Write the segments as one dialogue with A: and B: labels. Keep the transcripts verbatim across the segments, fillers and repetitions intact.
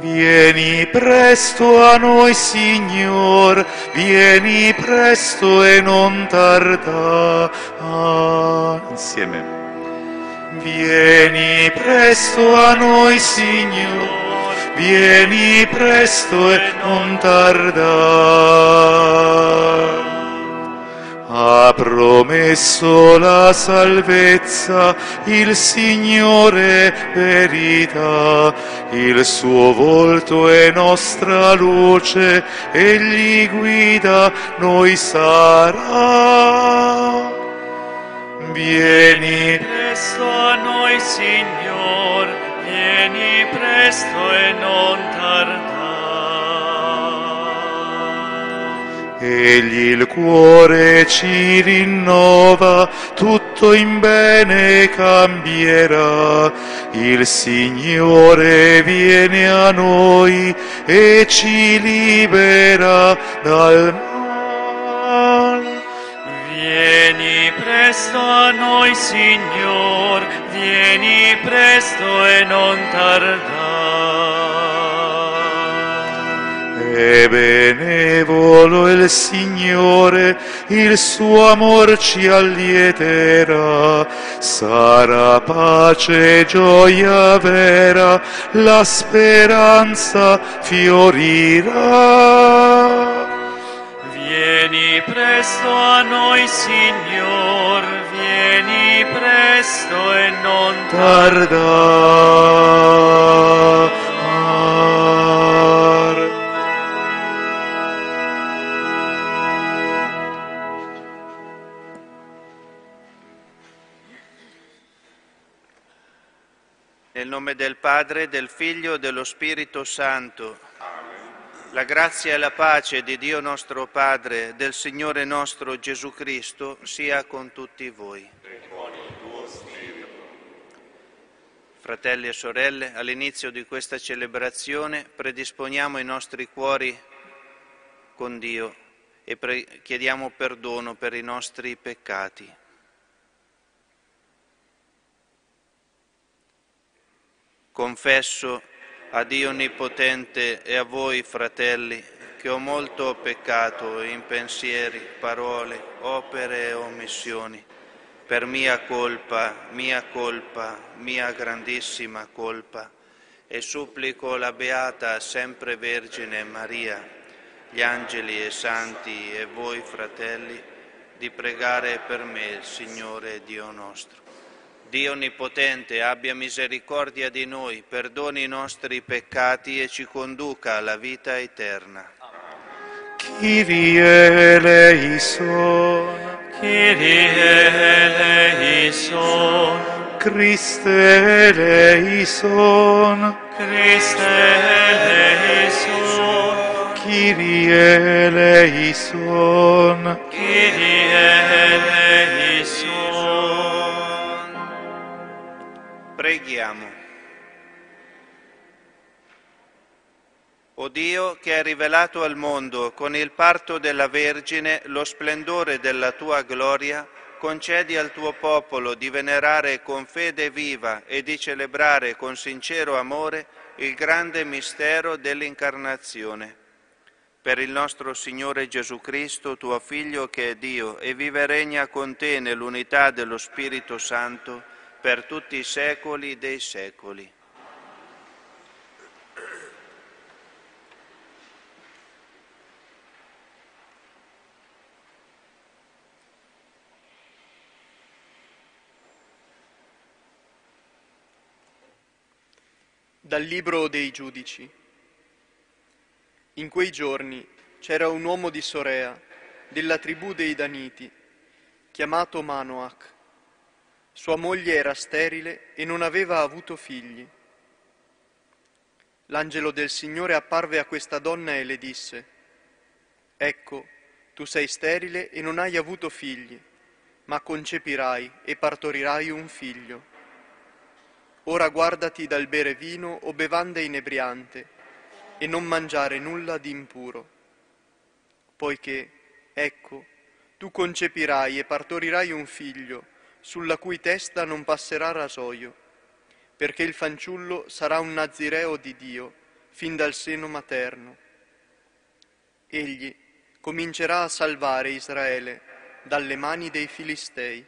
A: Vieni presto a noi, Signor, vieni presto e non tarda. Ah, insieme. Vieni presto a noi, Signor, vieni presto e non tarda. Ha promesso la salvezza, il Signore verità, il suo volto è nostra luce, egli guida noi sarà. Vieni
B: presto a noi, Signor, vieni presto e non tarda.
A: Egli il cuore ci rinnova, tutto in bene cambierà. Il Signore viene a noi e ci libera dal mal.
B: Vieni presto a noi, Signor, vieni presto e non tarda.
A: È benevolo il Signore, il suo amor ci allieterà, sarà pace e gioia vera, la speranza fiorirà.
B: Vieni presto a noi, Signor, vieni presto e non
A: Tarda.
C: Nel nome del Padre, del Figlio e dello Spirito Santo. La grazia e la pace di Dio nostro Padre, del Signore nostro Gesù Cristo, sia con tutti voi. Fratelli e sorelle, all'inizio di questa celebrazione predisponiamo i nostri cuori con Dio e pre- chiediamo perdono per i nostri peccati. Confesso a Dio Onnipotente e a voi, fratelli, che ho molto peccato in pensieri, parole, opere e omissioni, per mia colpa, mia colpa, mia grandissima colpa, e supplico la Beata Sempre Vergine Maria, gli angeli e santi e voi, fratelli, di pregare per me il Signore Dio nostro. Dio Onnipotente abbia misericordia di noi, perdoni i nostri peccati e ci conduca alla vita eterna.
A: Kyrie eleison,
B: Kyrie eleison,
A: Christe eleison,
B: Christe eleison,
A: Kyrie eleison.
B: Kyrie eleison.
C: Preghiamo. O Dio, che hai rivelato al mondo con il parto della Vergine lo splendore della tua gloria, concedi al tuo popolo di venerare con fede viva e di celebrare con sincero amore il grande mistero dell'incarnazione. Per il nostro Signore Gesù Cristo, tuo Figlio che è Dio e vive e regna con te nell'unità dello Spirito Santo, per tutti i secoli dei secoli.
D: Dal Libro dei Giudici. In quei giorni c'era un uomo di Sorea, della tribù dei Daniti, chiamato Manoach. Sua moglie era sterile e non aveva avuto figli. L'angelo del Signore apparve a questa donna e le disse: «Ecco, tu sei sterile e non hai avuto figli, ma concepirai e partorirai un figlio. Ora guardati dal bere vino o bevanda inebriante e non mangiare nulla di impuro, poiché, ecco, tu concepirai e partorirai un figlio sulla cui testa non passerà rasoio, perché il fanciullo sarà un nazireo di Dio fin dal seno materno. Egli comincerà a salvare Israele dalle mani dei Filistei.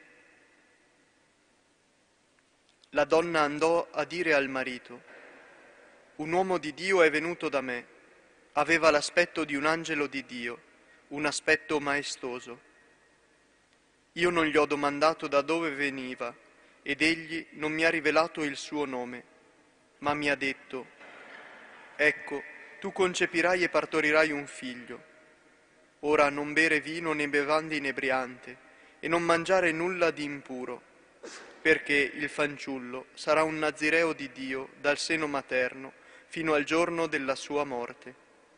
D: La donna andò a dire al marito: un uomo di Dio è venuto da me, aveva l'aspetto di un angelo di Dio, un aspetto maestoso. Io non gli ho domandato da dove veniva, ed egli non mi ha rivelato il suo nome, ma mi ha detto: ecco, tu concepirai e partorirai un figlio. Ora non bere vino né bevande inebriante, e non mangiare nulla di impuro, perché il fanciullo sarà un nazireo di Dio dal seno materno fino al giorno della sua morte.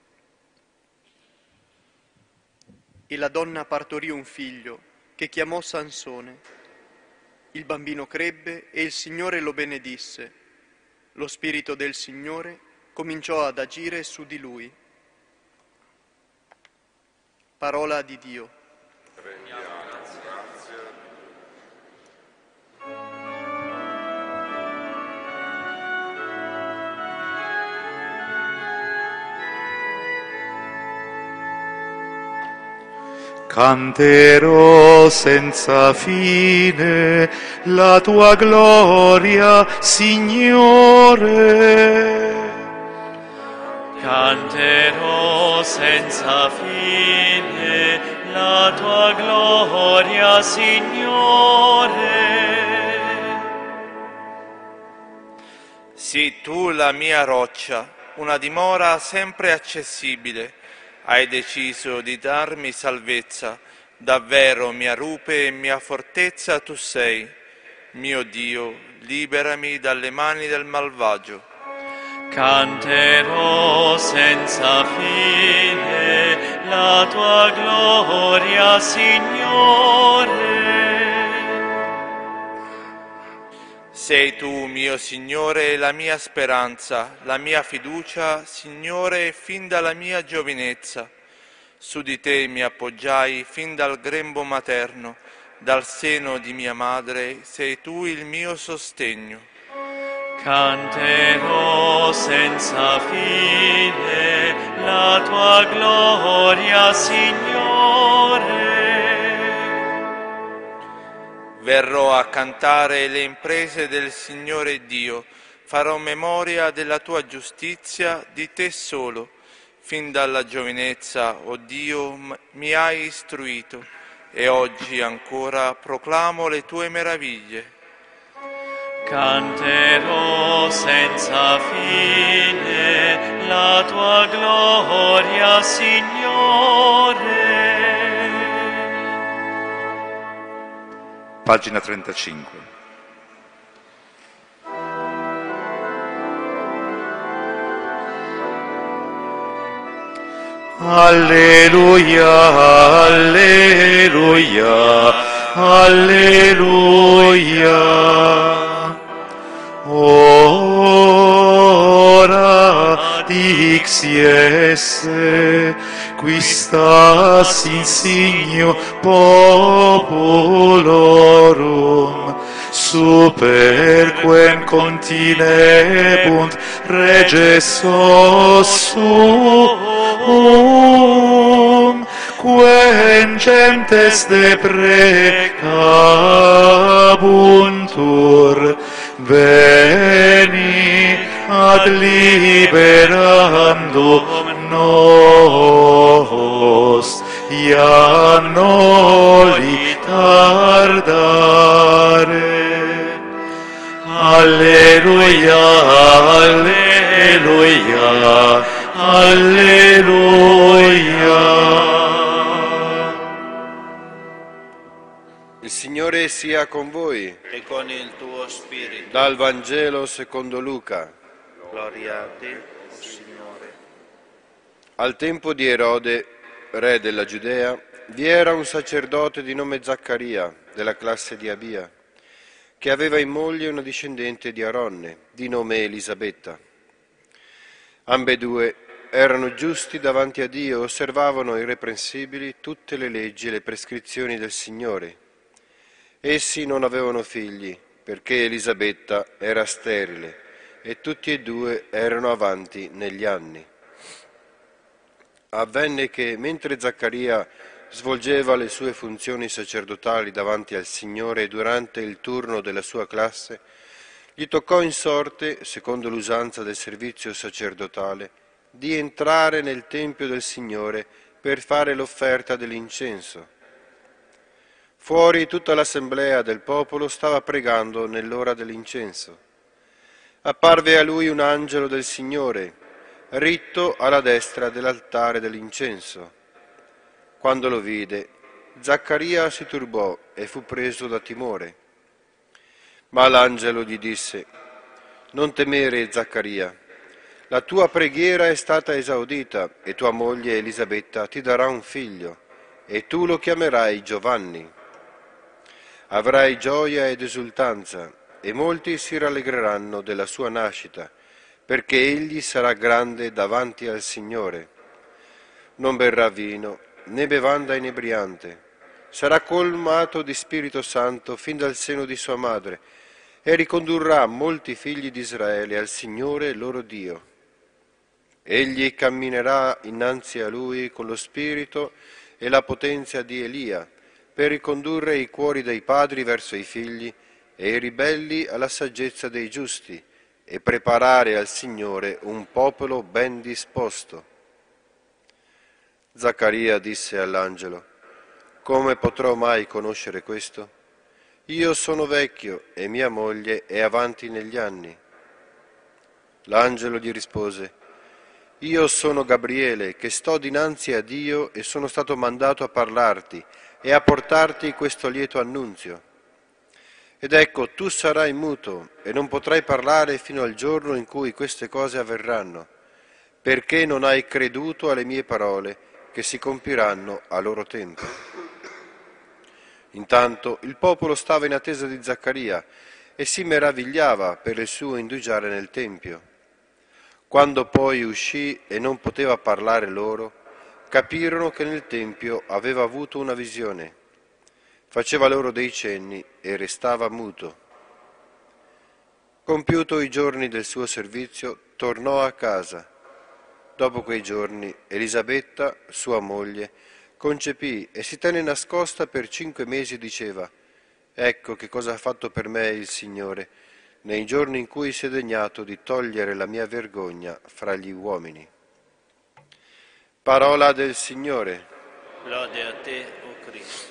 D: E la donna partorì un figlio, che chiamò Sansone. Il bambino crebbe e il Signore lo benedisse. Lo Spirito del Signore cominciò ad agire su di lui. Parola di Dio.
A: Canterò senza fine la tua gloria, Signore.
B: Canterò senza fine la tua gloria, Signore.
C: Sii tu la mia roccia, una dimora sempre accessibile. Hai deciso di darmi salvezza, davvero mia rupe e mia fortezza tu sei. Mio Dio, liberami dalle mani del malvagio.
B: Canterò senza fine la tua gloria, Signore.
C: Sei tu, mio Signore, la mia speranza, la mia fiducia, Signore, fin dalla mia giovinezza. Su di te mi appoggiai fin dal grembo materno, dal seno di mia madre sei tu il mio sostegno.
B: Canterò senza fine la tua gloria, Signore.
C: Verrò a cantare le imprese del Signore Dio, farò memoria della tua giustizia, di te solo. Fin dalla giovinezza, o Dio, mi hai istruito, e oggi ancora proclamo le tue meraviglie.
B: Canterò senza fine la tua gloria, Signore.
A: Pagina trentacinque. Alleluia, alleluia, alleluia. Ora dixi esse, qui stas insigno populorum, superquem continebunt reges ossum, quem gentes deprecabuntur, veni ad liberandum nos, ia noli tardare. Alleluia, alleluia, alleluia.
E: Il Signore sia con voi.
C: E con il tuo spirito.
E: Dal Vangelo secondo Luca.
C: Gloria a te, o Signore.
E: Al tempo di Erode, re della Giudea, vi era un sacerdote di nome Zaccaria, della classe di Abia, che aveva in moglie una discendente di Aronne, di nome Elisabetta. Ambedue erano giusti davanti a Dio, osservavano irreprensibili tutte le leggi e le prescrizioni del Signore. Essi non avevano figli, perché Elisabetta era sterile, e tutti e due erano avanti negli anni. Avvenne che, mentre Zaccaria svolgeva le sue funzioni sacerdotali davanti al Signore durante il turno della sua classe, gli toccò in sorte, secondo l'usanza del servizio sacerdotale, di entrare nel Tempio del Signore per fare l'offerta dell'incenso. Fuori tutta l'assemblea del popolo stava pregando nell'ora dell'incenso. Apparve a lui un angelo del Signore, ritto alla destra dell'altare dell'incenso. Quando lo vide, Zaccaria si turbò e fu preso da timore. Ma l'angelo gli disse: «Non temere, Zaccaria, la tua preghiera è stata esaudita e tua moglie Elisabetta ti darà un figlio, e tu lo chiamerai Giovanni. Avrai gioia ed esultanza, e molti si rallegreranno della sua nascita, perché egli sarà grande davanti al Signore. Non berrà vino, né bevanda inebriante. Sarà colmato di Spirito Santo fin dal seno di sua madre, e ricondurrà molti figli di Israele al Signore loro Dio. Egli camminerà innanzi a lui con lo spirito e la potenza di Elia, per ricondurre i cuori dei padri verso i figli e i ribelli alla saggezza dei giusti, e preparare al Signore un popolo ben disposto». Zaccaria disse all'angelo: «Come potrò mai conoscere questo? Io sono vecchio e mia moglie è avanti negli anni». L'angelo gli rispose: «Io sono Gabriele, che sto dinanzi a Dio e sono stato mandato a parlarti e a portarti questo lieto annunzio. Ed ecco, tu sarai muto e non potrai parlare fino al giorno in cui queste cose avverranno, perché non hai creduto alle mie parole, che si compiranno a loro tempo». Intanto il popolo stava in attesa di Zaccaria e si meravigliava per il suo indugiare nel Tempio. Quando poi uscì e non poteva parlare loro, capirono che nel Tempio aveva avuto una visione. Faceva loro dei cenni e restava muto. Compiuto i giorni del suo servizio, tornò a casa. Dopo quei giorni, Elisabetta, sua moglie, concepì e si tenne nascosta per cinque mesi e diceva: «Ecco che cosa ha fatto per me il Signore, nei giorni in cui si è degnato di togliere la mia vergogna fra gli uomini». Parola del Signore.
C: Lode a te, o Cristo.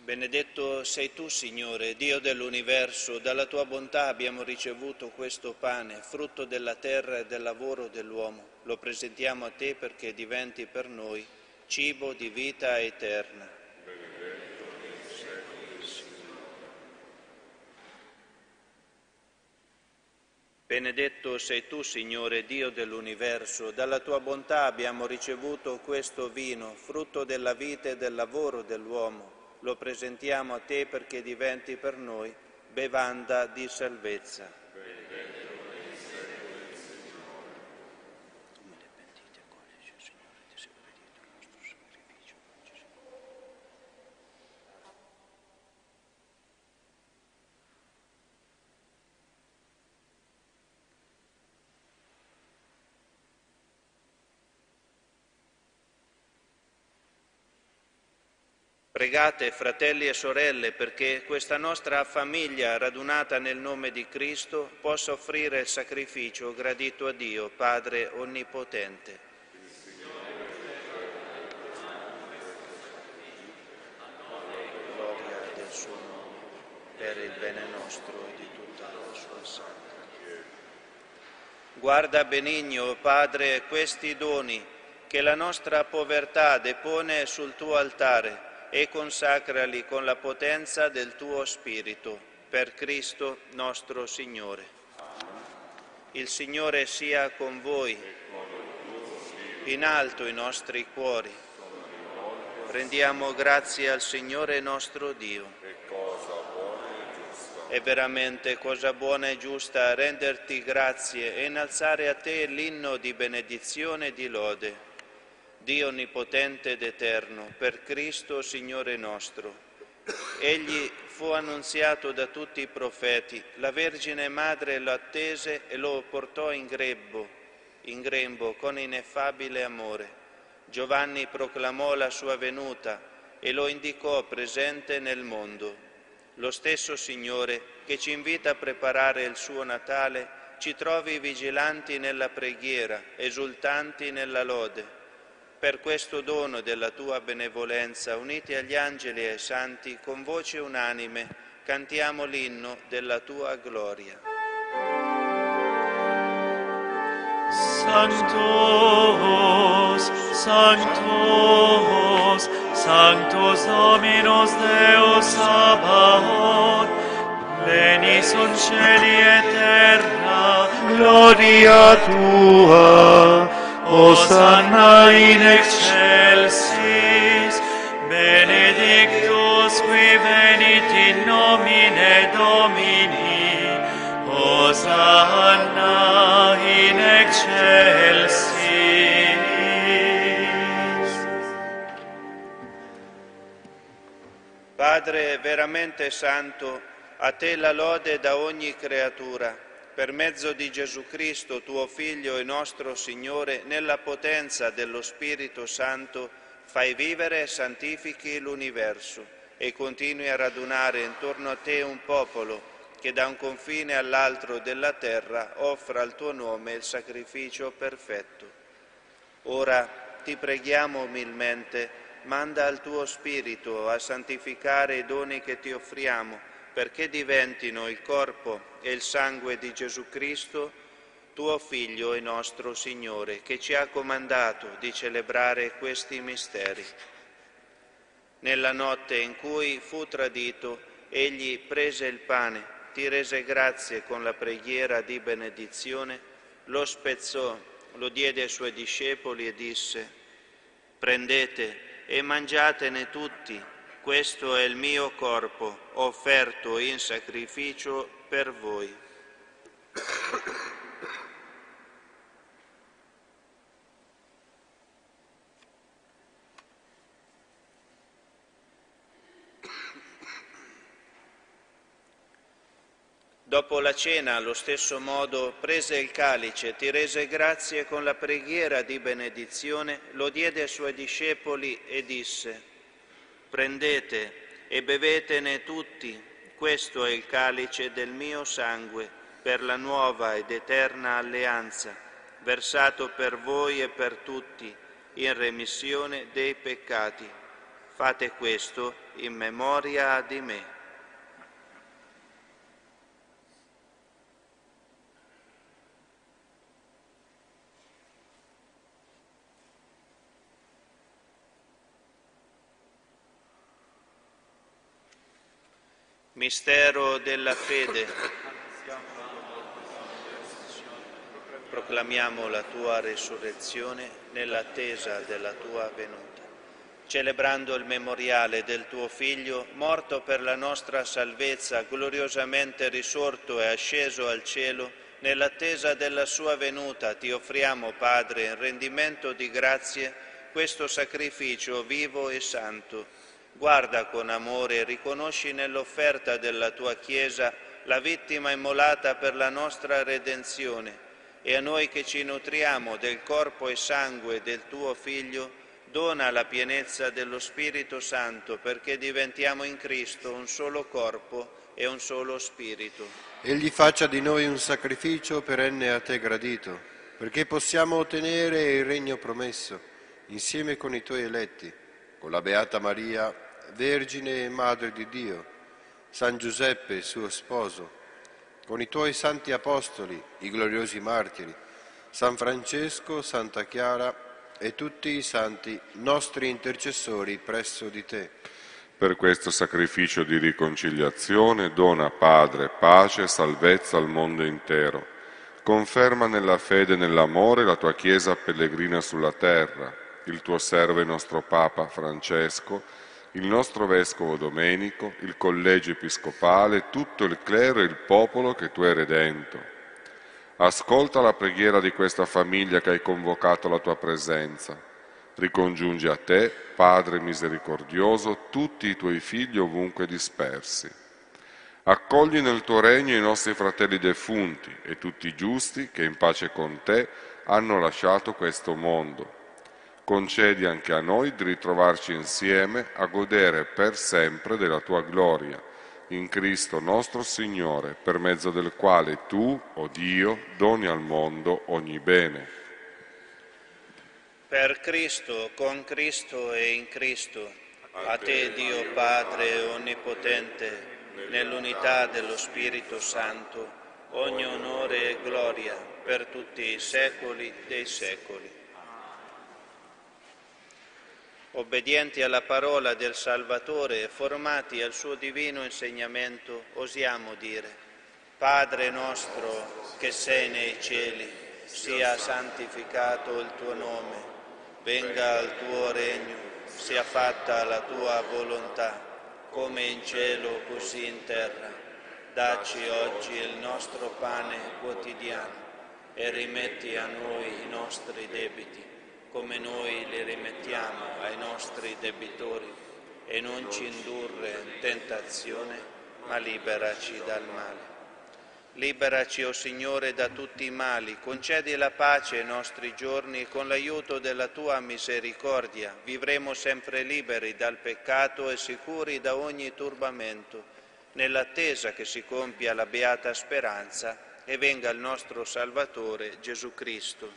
C: Benedetto sei tu, Signore, Dio dell'universo, dalla tua bontà abbiamo ricevuto questo pane, frutto della terra e del lavoro dell'uomo. Lo presentiamo a te perché diventi per noi cibo di vita eterna. Benedetto sei tu, Signore, Dio dell'universo, dalla tua bontà abbiamo ricevuto questo vino, frutto della vita e del lavoro dell'uomo. Lo presentiamo a te perché diventi per noi bevanda di salvezza. Pregate, fratelli e sorelle, perché questa nostra famiglia radunata nel nome di Cristo possa offrire il sacrificio gradito a Dio, Padre Onnipotente. Gloria del suo nome, per il bene nostro e di tutta la sua santa Chiesa. Guarda benigno, Padre, questi doni che la nostra povertà depone sul tuo altare, e consacrali con la potenza del tuo Spirito, per Cristo nostro Signore. Il Signore sia con voi, in alto i nostri cuori. Rendiamo grazie al Signore nostro Dio. È veramente cosa buona e giusta renderti grazie e innalzare a te l'inno di benedizione e di lode. Dio onnipotente ed eterno, per Cristo Signore nostro. Egli fu annunziato da tutti i profeti, la Vergine Madre lo attese e lo portò in grembo, in grembo con ineffabile amore. Giovanni proclamò la sua venuta e lo indicò presente nel mondo. Lo stesso Signore che ci invita a preparare il suo Natale ci trovi vigilanti nella preghiera, esultanti nella lode. Per questo dono della tua benevolenza, uniti agli angeli e ai santi, con voce unanime, cantiamo l'inno della tua gloria.
B: Sanctus, Sanctus, Sanctus Dominus Deus Sabaoth, pleni sunt cieli et terra,
A: Gloria tua, Hosanna in
B: excelsis, benedictus qui venit in nomine Domini, Hosanna in excelsis.
C: Padre veramente santo, a te la lode da ogni creatura, per mezzo di Gesù Cristo, tuo Figlio e nostro Signore, nella potenza dello Spirito Santo, fai vivere e santifichi l'universo e continui a radunare intorno a te un popolo che da un confine all'altro della terra offra al tuo nome il sacrificio perfetto. Ora ti preghiamo umilmente, manda il tuo Spirito a santificare i doni che ti offriamo, perché diventino il corpo e il sangue di Gesù Cristo, tuo Figlio e nostro Signore, che ci ha comandato di celebrare questi misteri. Nella notte in cui fu tradito, egli prese il pane, ti rese grazie con la preghiera di benedizione, lo spezzò, lo diede ai suoi discepoli e disse: «Prendete e mangiatene tutti, questo è il mio corpo, offerto in sacrificio per voi». Dopo la cena, allo stesso modo, prese il calice, ti rese grazie con la preghiera di benedizione, lo diede ai suoi discepoli e disse: «Prendete e bevetene tutti, questo è il calice del mio sangue, per la nuova ed eterna alleanza, versato per voi e per tutti, in remissione dei peccati. Fate questo in memoria di me. Mistero della fede. Proclamiamo la tua resurrezione nell'attesa della tua venuta. Celebrando il memoriale del tuo Figlio, morto per la nostra salvezza, gloriosamente risorto e asceso al cielo, nell'attesa della sua venuta, ti offriamo, Padre, in rendimento di grazie, questo sacrificio vivo e santo. Guarda con amore e riconosci nell'offerta della tua Chiesa la vittima immolata per la nostra redenzione, e a noi che ci nutriamo del corpo e sangue del tuo Figlio, dona la pienezza dello Spirito Santo, perché diventiamo in Cristo un solo corpo e un solo Spirito.
E: Egli faccia di noi un sacrificio perenne a te gradito, perché possiamo ottenere il regno promesso, insieme con i tuoi eletti, con la Beata Maria, Vergine e Madre di Dio, San Giuseppe, suo sposo, con i tuoi santi apostoli, i gloriosi martiri, San Francesco, Santa Chiara e tutti i santi nostri intercessori presso di te.
F: Per questo sacrificio di riconciliazione dona, Padre, pace e salvezza al mondo intero. Conferma nella fede e nell'amore la tua Chiesa pellegrina sulla terra, il tuo servo e nostro Papa Francesco, il nostro Vescovo Domenico, il Collegio Episcopale, tutto il clero e il popolo che tu hai redento. Ascolta la preghiera di questa famiglia che hai convocato alla tua presenza. Ricongiungi a te, Padre misericordioso, tutti i tuoi figli ovunque dispersi. Accogli nel tuo regno i nostri fratelli defunti e tutti i giusti che in pace con te hanno lasciato questo mondo. Concedi anche a noi di ritrovarci insieme a godere per sempre della tua gloria, in Cristo nostro Signore, per mezzo del quale tu, o Dio, doni al mondo ogni bene.
C: Per Cristo, con Cristo e in Cristo, a te Dio Padre Onnipotente, nell'unità dello Spirito Santo, ogni onore e gloria per tutti i secoli dei secoli. Obbedienti alla parola del Salvatore e formati al suo divino insegnamento, osiamo dire: Padre nostro che sei nei cieli, sia santificato il tuo nome, venga il tuo regno, sia fatta la tua volontà, come in cielo così in terra. Dacci oggi il nostro pane quotidiano e rimetti a noi i nostri debiti, come noi li rimettiamo ai nostri debitori, e non ci indurre in tentazione, ma liberaci dal male. Liberaci, o Signore, da tutti i mali, concedi la pace ai nostri giorni e con l'aiuto della Tua misericordia vivremo sempre liberi dal peccato e sicuri da ogni turbamento, nell'attesa che si compia la beata speranza e venga il nostro Salvatore Gesù Cristo.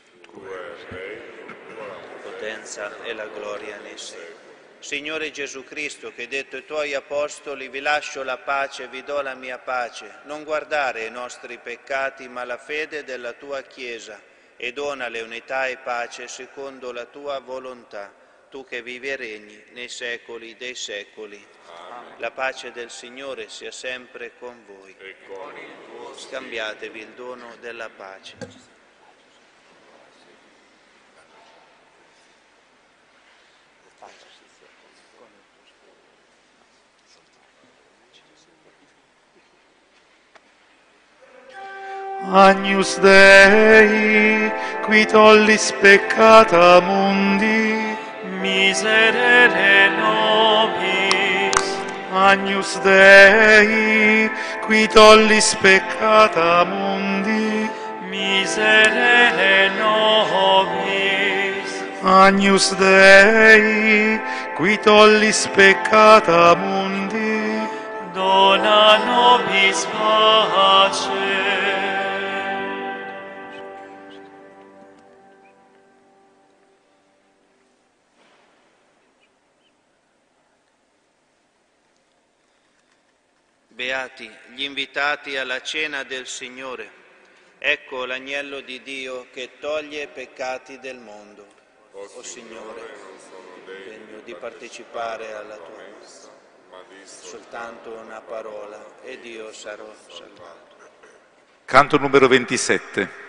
C: Potenza e la gloria nei secoli. Signore Gesù Cristo, che hai detto ai Tuoi Apostoli: vi lascio la pace, vi do la mia pace, non guardare i nostri peccati, ma la fede della Tua Chiesa, e donale unità e pace secondo la Tua volontà, Tu che vivi e regni nei secoli dei secoli. Amen. La pace del Signore sia sempre con voi. E con il tuo Scambiatevi il dono della pace.
A: Agnus Dei, qui tollis peccata mundi,
B: miserere nobis.
A: Agnus Dei, qui tollis peccata mundi,
B: miserere nobis.
A: Agnus Dei, qui tollis peccata mundi,
B: dona nobis pace.
C: beati gli invitati alla cena del Signore. Ecco l'agnello di Dio che toglie i peccati del mondo. O Signore, degno di partecipare alla tua messa, soltanto una parola ed io sarò salvato.
A: Canto numero ventisette.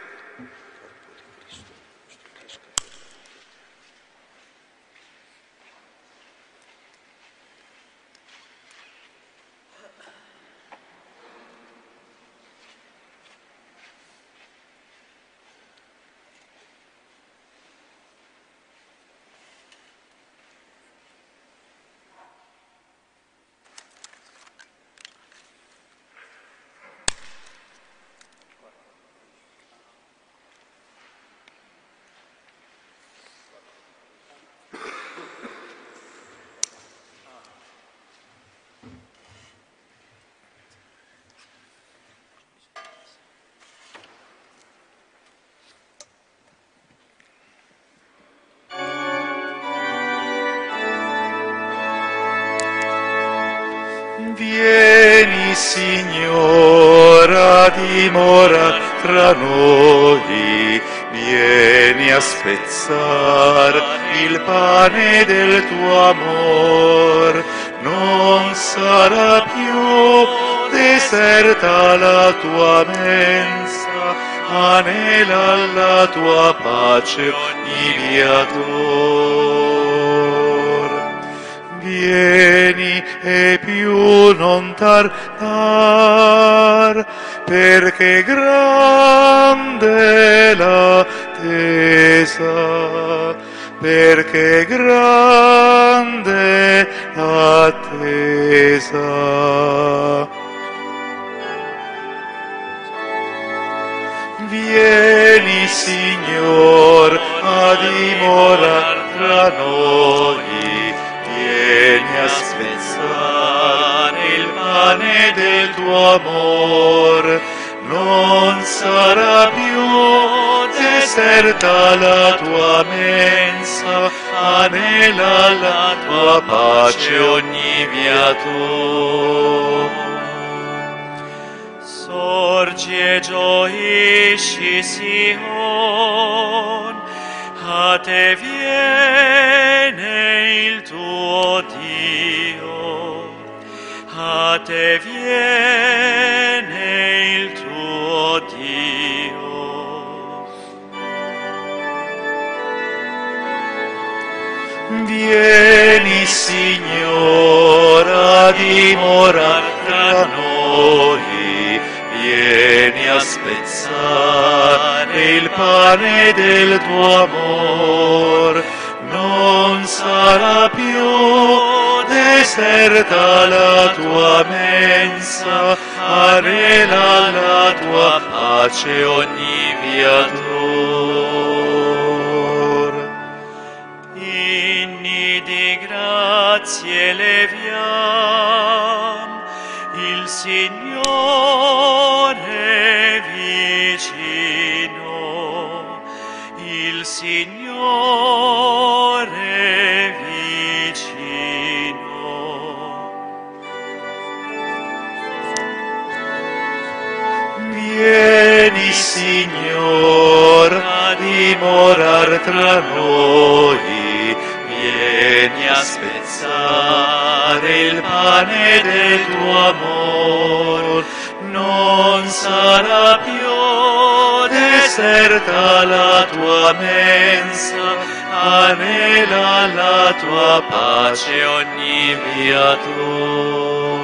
A: Vieni, Signore, a dimorar tra noi, vieni a spezzar il pane del tuo amor. Non sarà più deserta la tua mensa, anela la tua pace ogni viator. Vieni e più non tardar, perché grande l'attesa, perché grande l'attesa. Vieni, Signor, a dimorar tra noi, vieni a spezzare il pane del tuo amor. Non sarà più deserta la tua mensa, anela la tua pace ogni viator.
B: Sorgi e gioisci, Sion, a te viene il tuo Dio, a te viene il tuo Dio.
A: Vieni, Signore, a dimorar tra noi, vieni a spezzare il pane del tuo amor. Non sarà più deserta la tua mensa, anela la tua pace ogni viator.
B: Inni di grazie leviam, il Signore è vicino, il Signore è vicino.
A: Vieni, Signor, a dimorar tra noi, vieni a spezzare il pane del tuo amor. Non sarà più deserta la tua mensa, anela la tua pace ogni viator.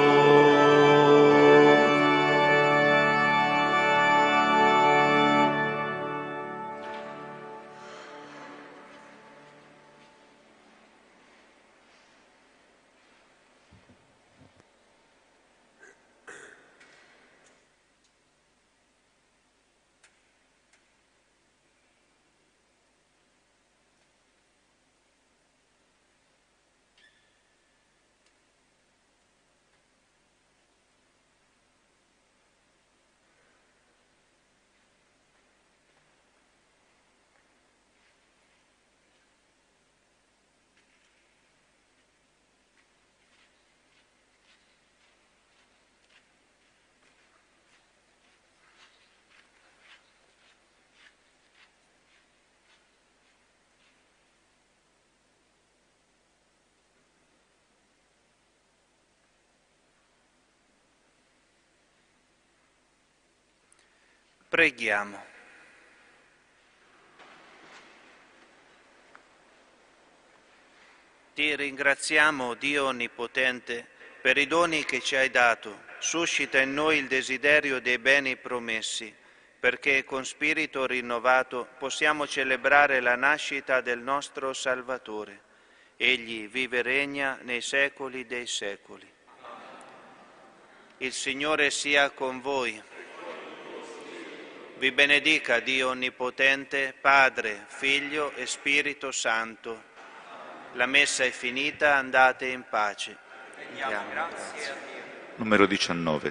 C: Preghiamo. Ti ringraziamo, Dio Onnipotente, per i doni che ci hai dato. Suscita in noi il desiderio dei beni promessi, perché con spirito rinnovato possiamo celebrare la nascita del nostro Salvatore. Egli vive e regna nei secoli dei secoli. Il Signore sia con voi. Vi benedica Dio Onnipotente, Padre, Figlio e Spirito Santo. La messa è finita, andate in pace. Diamo grazie a Dio.
A: Numero diciannove.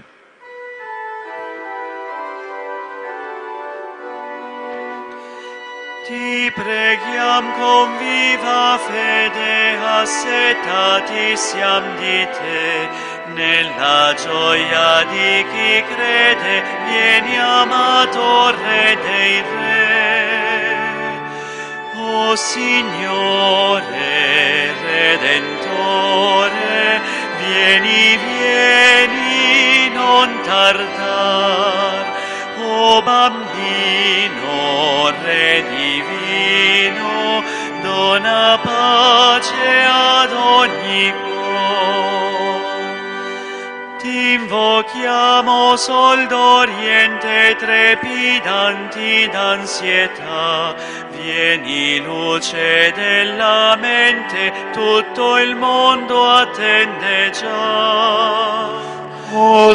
B: Ti preghiam con viva fede, assetati siam di te, nella gioia di chi crede, vieni amato Re dei Re. O Signore Redentore, vieni, vieni, non tardar. O Bambino, Re divino, dona pace ad ogni cuore. Ti invochiamo, Sol d'Oriente, trepidanti d'ansietà, vieni luce della mente, tutto il mondo attende già.
A: O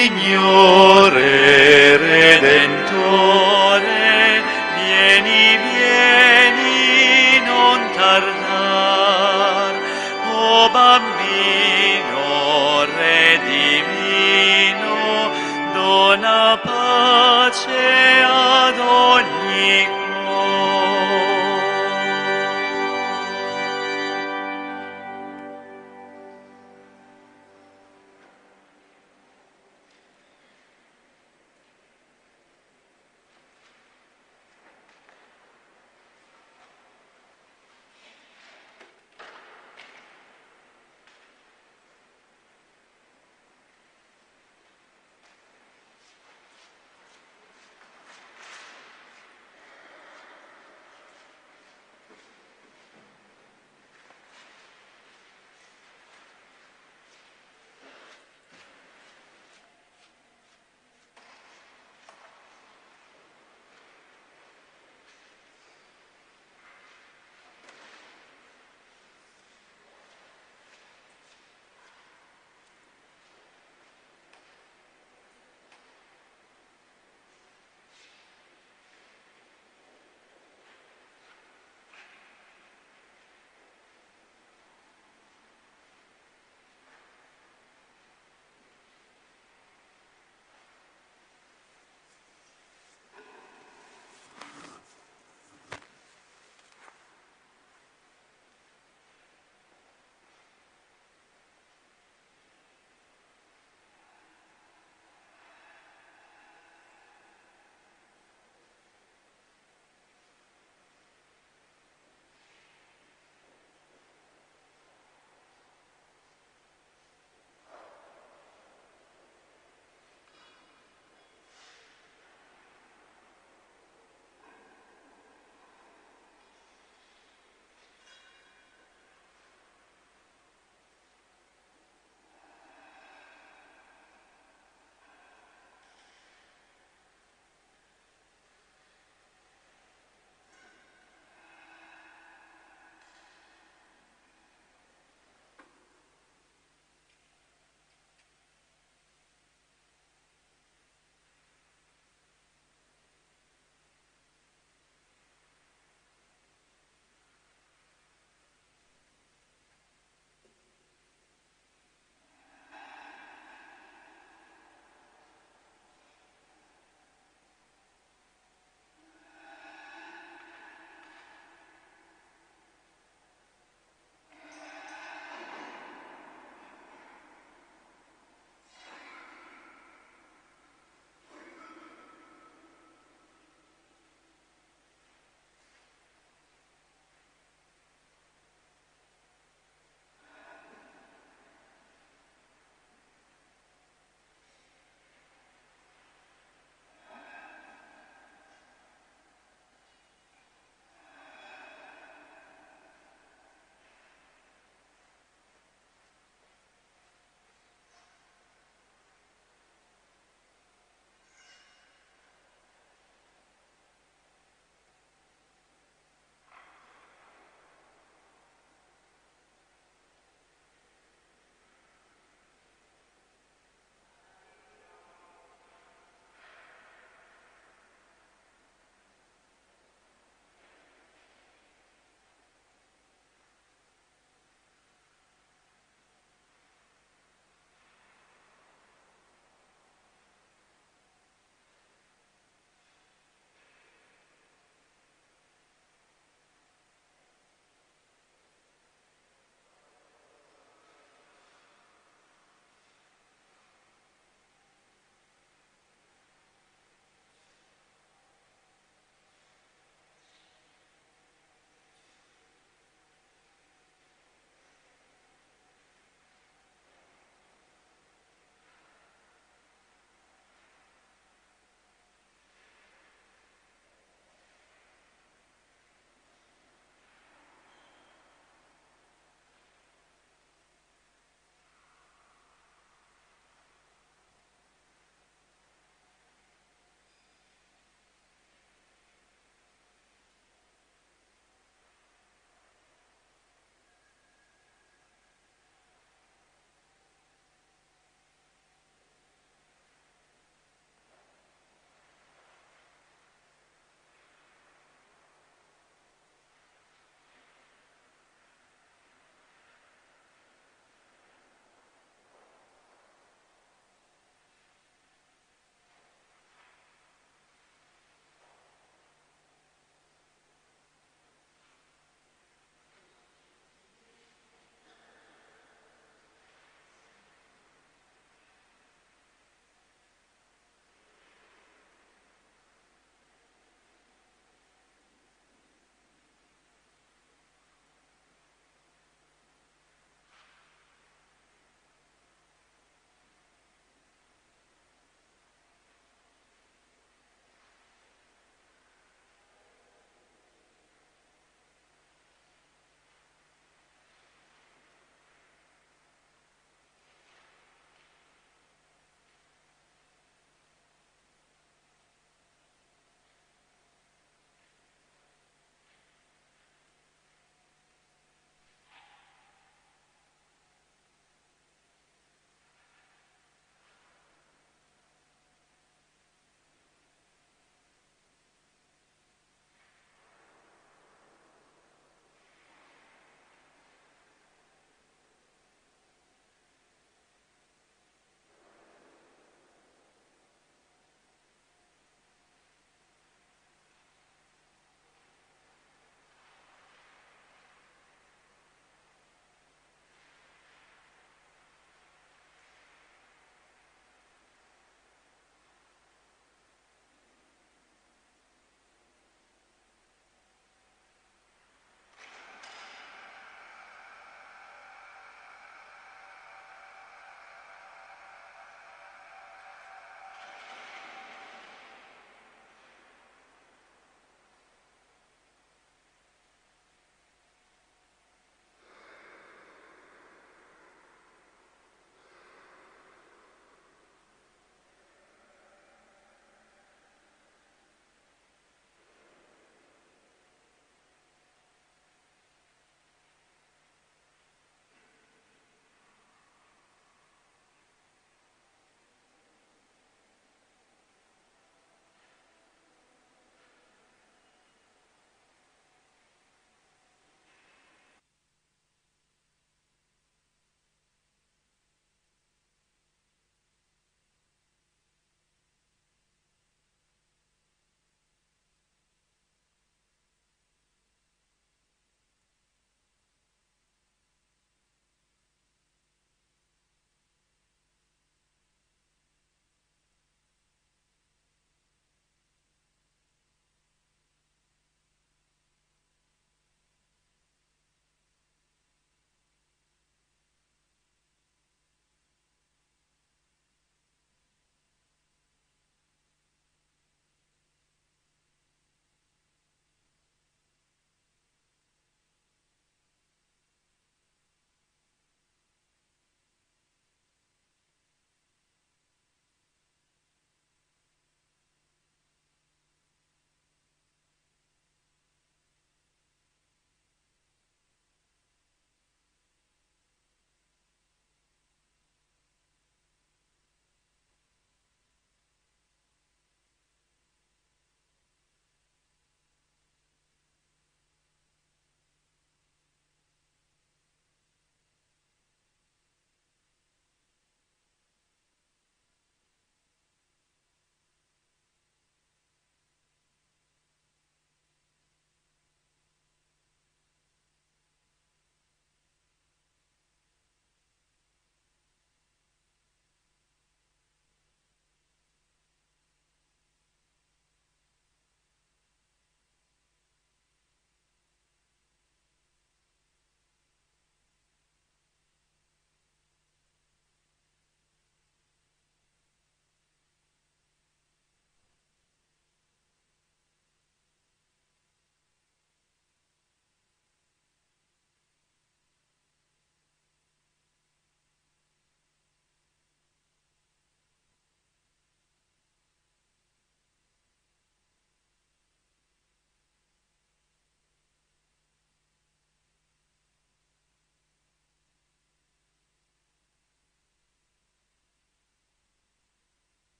A: Signore Redentore,
B: vieni, vieni, non tardar. O Bambino, Re divino, dona pace